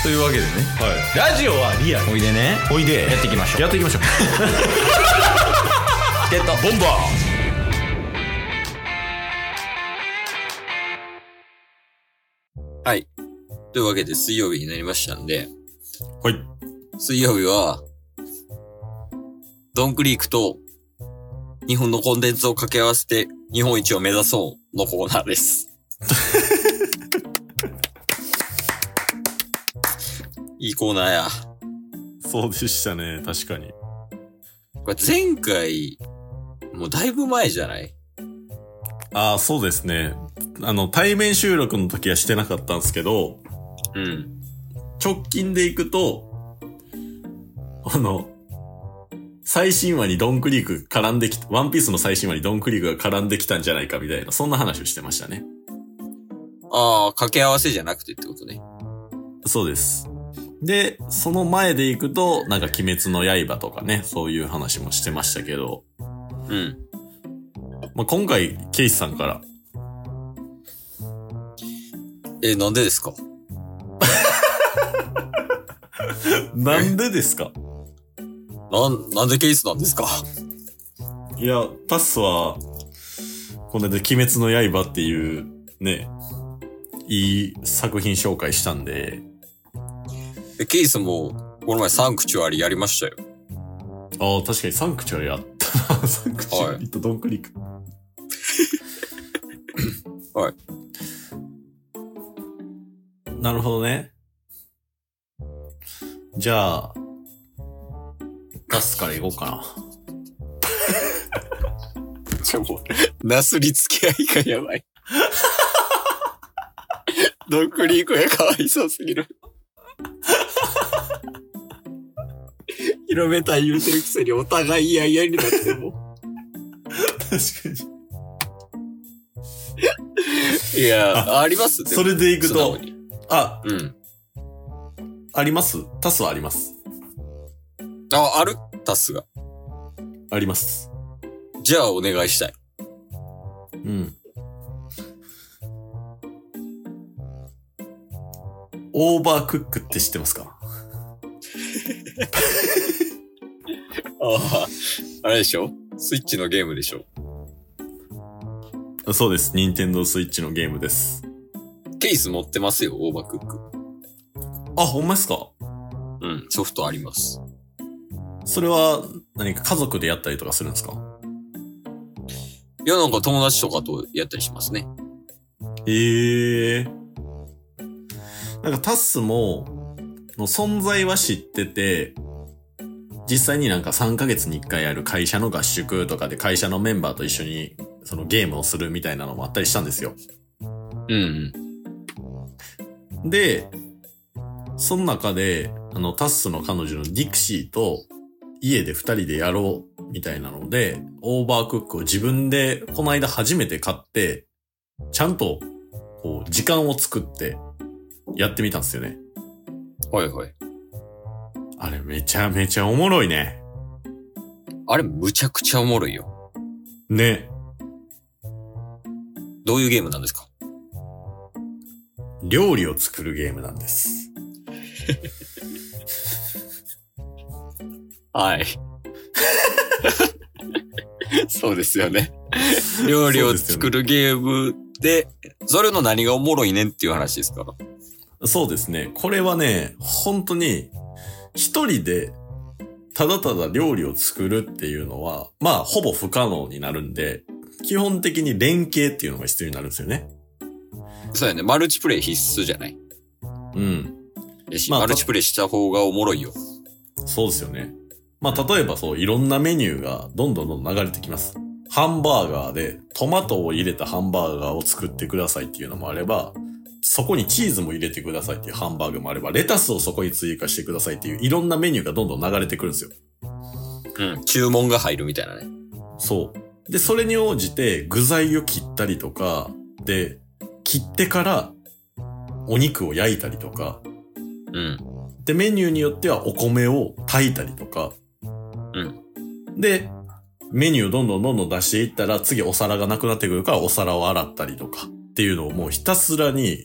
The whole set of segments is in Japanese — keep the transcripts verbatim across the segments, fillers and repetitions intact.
というわけでね、 はい、ラジオはリアル。 おいでね、 おいでやっていきましょう。 やっていきましょう。 ゲットボンバー。はい。というわけで水曜日になりましたんで、 はい。 水曜日はドンクリークと日本のコンテンツを掛け合わせて日本一を目指そうのコーナーです。いいコーナーや。 そうでしたね、確かに。 これ前回、もうだいぶ前じゃない？ ああ、そうですね。あの、対面収録の時はしてなかったんですけど、 うん。 直近で行くと、あの、最新話にドンクリーク絡んできた、ワンピースの最新話にドンクリークが絡んできたんじゃないかみたいな、そんな話をしてましたね。 ああ、掛け合わせじゃなくてってことね。 そうです。で、その前で行くと、なんか鬼滅の刃とかね、そういう話もしてましたけど、 うん。 まあ、今回、ケイスさんから。 え、なんでですか？ なんでですか？ なん、なんでケースなんですか？ いや、タスは、これで鬼滅の刃っていう、ね、いい作品紹介したんで。 え、ケースも、この前サンクチュアリやりましたよ。 ああ、確かにサンクチュアリあったな。サンクチュアリとドンクリーク。 はい。 なるほどね。じゃあ、タスから行こうかな。 ちょ、もう、なすりつけ合いがやばい。ドンクリークがかわいそうすぎる。広めたい言うてるくせにお互い嫌々になっても。 確かに。 いや、あ, ありますね。 それで行くと、あ、 うん。 ありますタスはあります。 あ、あるタスが。 あります。 じゃあお願いしたい。 うん。オーバークックって知ってますか？ ああ、あれでしょ？スイッチのゲームでしょ？ そうです。ニンテンドースイッチのゲームです。 ケース持ってますよ、オーバークック。 あ、ほんまですか？ うん、ソフトあります。 それは何か家族でやったりとかするんですか？ いや、なんか友達とかとやったりしますね。 ええー。なんかタスも、の存在は知ってて、実際になんかさんかげつにいっかいある会社の合宿とかで会社のメンバーと一緒にそのゲームをするみたいなのもあったりしたんですよ。 うんうん。で、その中で、あのタスの彼女のディクシーと家で二人でやろうみたいなので、オーバークックを自分でこの間初めて買って、ちゃんとこう時間を作ってやってみたんですよね。 はいはい。 あれめちゃめちゃおもろいね。 あれむちゃくちゃおもろいよ。 ね。 どういうゲームなんですか？ 料理を作るゲームなんです。 はい。そうですよね。料理を作るゲームで、それの何がおもろいねんっていう話ですから。 そうですね。これはね、本当に一人でただただ料理を作るっていうのは、まあほぼ不可能になるんで、基本的に連携っていうのが必要になるんですよね。 そうやね。マルチプレイ必須じゃない？ うん。 やし、まあ、マルチプレイした方がおもろいよ。 そうですよね。まあ例えばそういろんなメニューがどんどんどんどん流れてきます。ハンバーガーでトマトを入れたハンバーガーを作ってくださいっていうのもあれば、そこにチーズも入れてくださいっていうハンバーグもあれば、レタスをそこに追加してくださいっていういろんなメニューがどんどん流れてくるんですよ。 うん。注文が入るみたいなね。 そう。で、それに応じて具材を切ったりとか、で、切ってからお肉を焼いたりとか、 うん。 で、メニューによってはお米を炊いたりとか、 うん。 で、メニューをどんどんどんどん出していったら次お皿がなくなってくるからお皿を洗ったりとかっていうのをもうひたすらに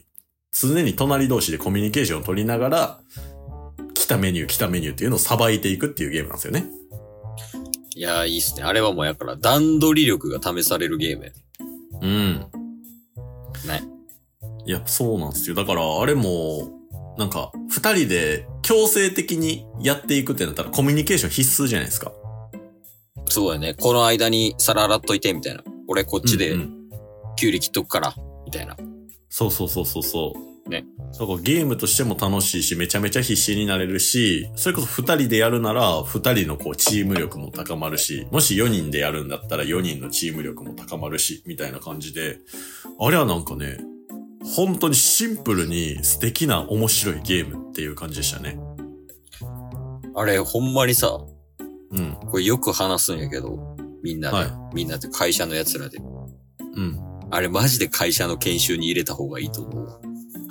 常に隣同士でコミュニケーションを取りながら、来たメニュー来たメニューっていうのをさばいていくっていうゲームなんですよね。 いやー、いいっすね。あれはもうやから段取り力が試されるゲームやね。 うん。 ね。 いや、そうなんですよ。だからあれも、なんか、二人で強制的にやっていくってなったらコミュニケーション必須じゃないですか。 そうやね。この間に皿洗っといて、みたいな。俺こっちで、 うんうん、 キュウリ切っとくから、みたいな。 そうそうそうそうそう。 ね。 だからゲームとしても楽しいし、めちゃめちゃ必死になれるし、それこそ二人でやるなら、二人のこうチーム力も高まるし、もし四人でやるんだったら四人のチーム力も高まるし、みたいな感じで、あれはなんかね、本当にシンプルに素敵な面白いゲームっていう感じでしたね。 あれ、ほんまにさ、 うん。 これよく話すんやけど、みんなで、はい、みんなで会社の奴らで。 うん。 あれマジで会社の研修に入れた方がいいと思う。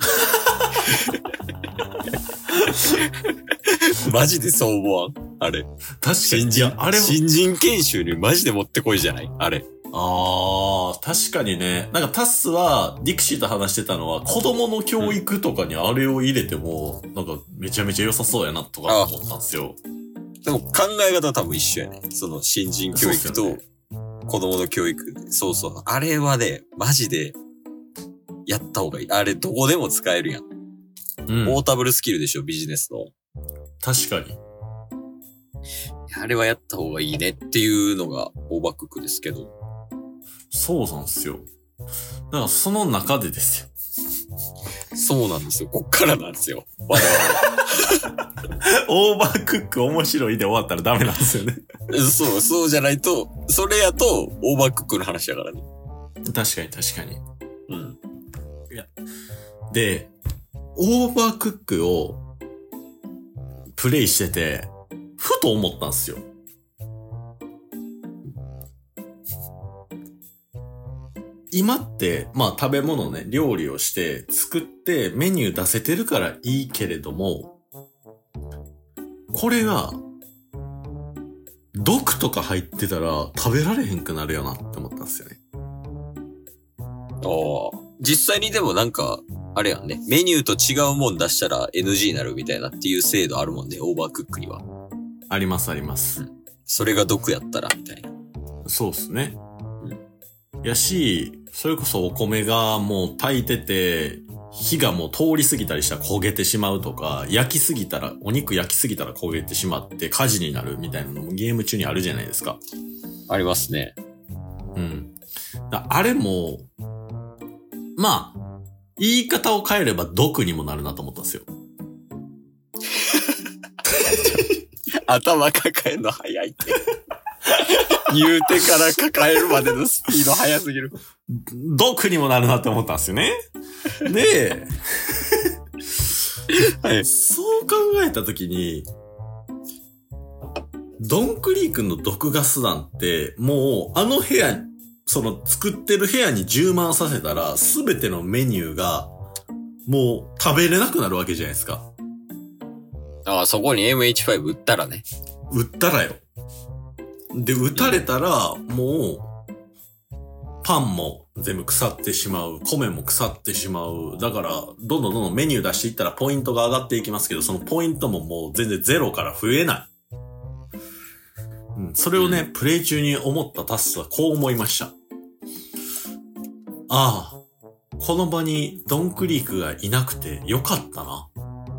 マジでそう思わんあれ。 確かに。 新人、あれ新人研修にマジで持ってこいじゃないあれ。 ああ、確かにね。なんかタスは、ディクシーと話してたのは、子供の教育とかにあれを入れても、なんかめちゃめちゃ良さそうやなとか思ったんですよ。 でも考え方は多分一緒やね。その新人教育と子供の教育。そうそう。あれはね、マジでやった方がいい。あれどこでも使えるやん。うん。ポータブルスキルでしょ、ビジネスの。 確かに。 あれはやった方がいいねっていうのがオーバークックですけど。 そうなんですよ。だからその中でですよ。 そうなんですよ。こっからなんですよ。我々。 オーバークック面白いで終わったらダメなんですよね。 そう、そうじゃないと、それやとオーバークックの話だからね。 確かに確かに。 うん。 いや。で、オーバークックをプレイしてて、ふと思ったんですよ。今って、まあ食べ物ね、料理をして作ってメニュー出せてるからいいけれども、これが、毒とか入ってたら食べられへんくなるよなって思ったんですよね。 ああ。実際にでもなんか、あれやんね。メニューと違うもん出したら エヌジー になるみたいなっていう制度あるもんね。オーバークックには。 ありますあります。 うん。それが毒やったら、みたいな。 そうっすね。うん。やし、それこそお米がもう炊いてて、火がもう通り過ぎたりしたら焦げてしまうとか、焼きすぎたら、お肉焼きすぎたら焦げてしまって火事になるみたいなのもゲーム中にあるじゃないですか。 ありますね。 うん。だあれも、まあ、言い方を変えれば毒にもなるなと思ったんですよ。 頭抱えるの早いって。言うてから抱えるまでのスピード早すぎる。 毒にもなるなって思ったんですよね。で、はい、そう考えたときに、ドンクリー君の毒ガス弾って、もうあの部屋、その作ってる部屋に充満させたら、すべてのメニューが、もう食べれなくなるわけじゃないですか。 ああ、そこに エムエイチファイブ 撃ったらね。 撃ったらよ。で、撃たれたら、もう、パンも全部腐ってしまう。米も腐ってしまう。だから、どんどんどんどんメニュー出していったらポイントが上がっていきますけど、そのポイントももう全然ゼロから増えない。うん、それをね、うん、プレイ中に思ったタスはこう思いました。ああ、この場にドンクリークがいなくてよかったな。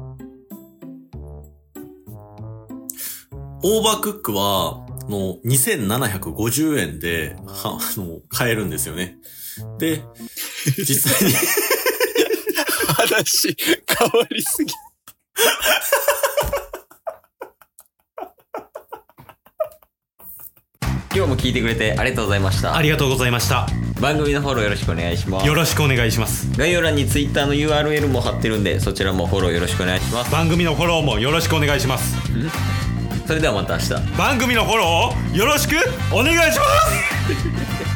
オーバークックは、のにせんななひゃくごじゅうえんで、は、あの、買えるんですよね。で、実際に話変わりすぎ。今日も聞いてくれてありがとうございました。 ありがとうございました。 番組のフォローよろしくお願いします。 よろしくお願いします。 概要欄に Twitter の ユーアールエル も貼ってるんで、そちらもフォローよろしくお願いします。 番組のフォローもよろしくお願いします。 それではまた明日。 番組のフォローよろしくお願いし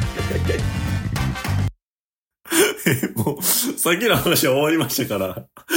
ます。 もうさっきの話は終わりましたから